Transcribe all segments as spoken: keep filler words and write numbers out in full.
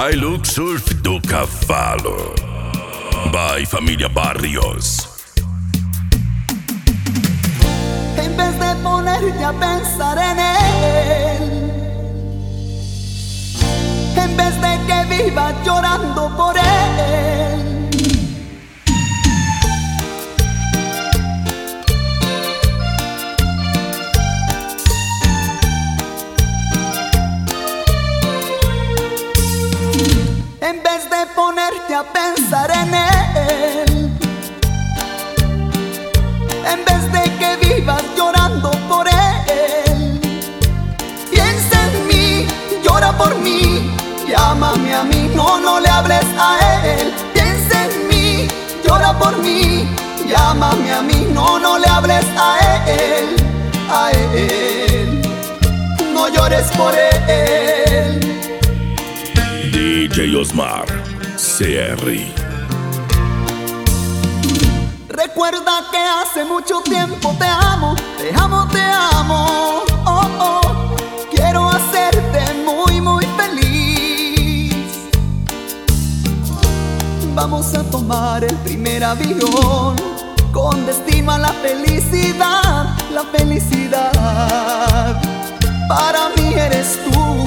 Hilux Surf do Cavalo. By Familia Barrios. En vez de ponerte a pensar en él, en vez de que vivas llorando por él, en vez de ponerte a pensar en él, en vez de que vivas llorando por él, piensa en mí, llora por mí, llámame a mí, no, no le hables a él. Piensa en mí, llora por mí, llámame a mí, no, no le hables a él, a él, no llores por él. D J Osmar C R. Recuerda que hace mucho tiempo te amo, te amo, te amo, oh, oh. Quiero hacerte muy, muy feliz. Vamos a tomar el primer avión con destino a la felicidad, la felicidad. Para mí eres tú.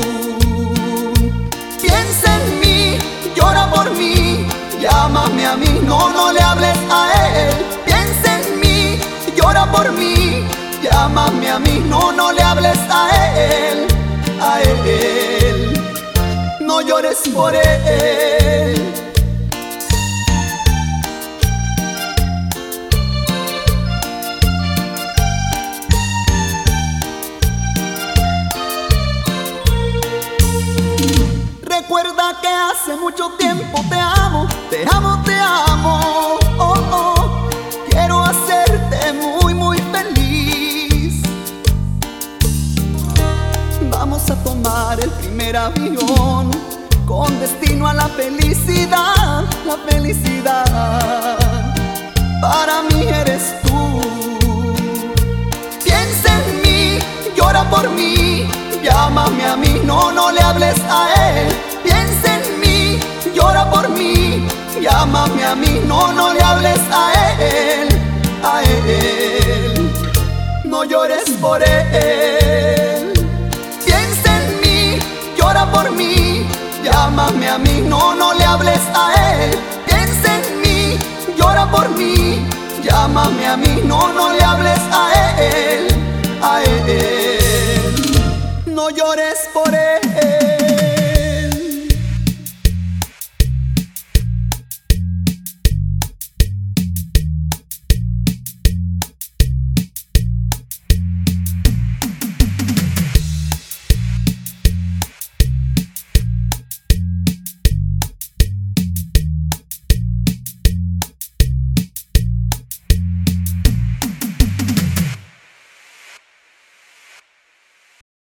Piensa en mí, llora por mí, llámame a mí, no, no le hables a él. Piensa en mí, llora por mí, llámame a mí, no, no le hables a él, a él, no llores por él. Recuerda que hace mucho tiempo te amo, te amo, te amo, oh, oh. Quiero hacerte muy, muy feliz. Vamos a tomar el primer avión con destino a la felicidad, la felicidad. Para mí eres tú. Piensa en mí, llora por mí, llámame a mí, no, no le hables a él. Piensa en mí, llora por mí, llámame a mí, no, no le hables a él, a él, no llores por él. Piensa en mí, llora por mí, llámame a mí, no, no le hables a él. Piensa en mí, llora por mí, llámame a mí, no, no le hables a él, a él, no llores por él.